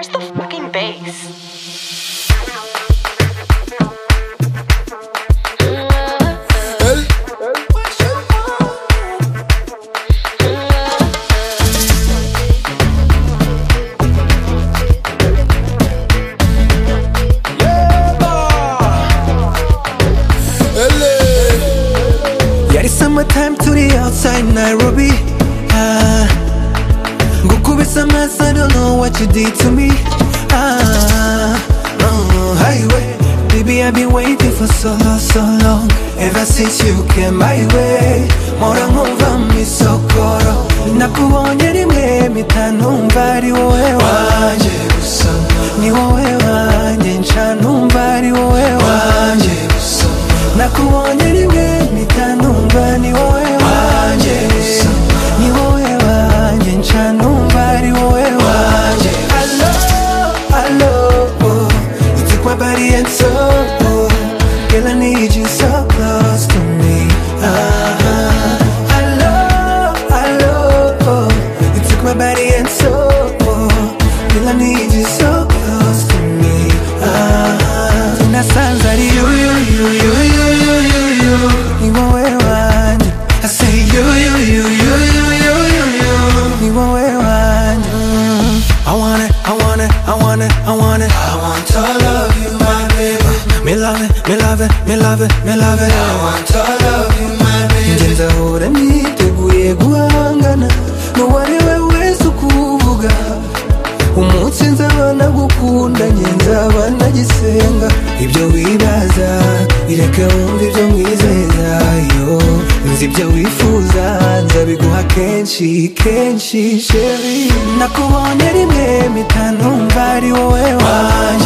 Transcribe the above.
where's the fucking bass? Summertime to the outside Nairobi. Gukubisa amaso, I don't know what you did to me. Highway, baby, I've been waiting for so long. Ever since you came my way, mora nkumva misokoro. Nakubonye rimwe mpita numva ari wowe wanje gusa. Ni wowe wanje nca numva ari wowe wanje gusa. Nakubonye rimwe mpita numva ni wowe wanje. Ni wowe wanje nca numva ari wowe wanje. I love, you took my body and soul. Girl, I need you so close to me. I love, you took my body and soul. Girl, I need you so close to me. Nasanze ari you. Ni wowe wanje. I say you. Ni wowe wanje. I want all of you, my baby. Me love it. I want all of you, my baby. Ngenza hora niteguye guhangana n'uwariwe wese ukuvuga. Umunsi nzabana gukunda nzaba nagisenga. Ibyo wibaza bireke wumva ibyo mwizeza. Nzi ibyo wifuza nzabiguha kenshi chérie. Nakubonye rimwe mpita numva ari wowe wanje.